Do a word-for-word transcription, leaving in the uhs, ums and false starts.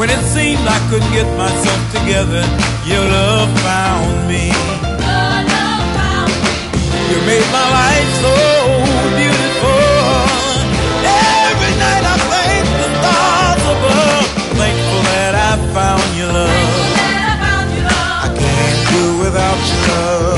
When it seemed I couldn't get myself together, your love found me. Your love found me. You made my life so beautiful. Every night I thank the stars above. Thankful that I found your love. I can't do without your love.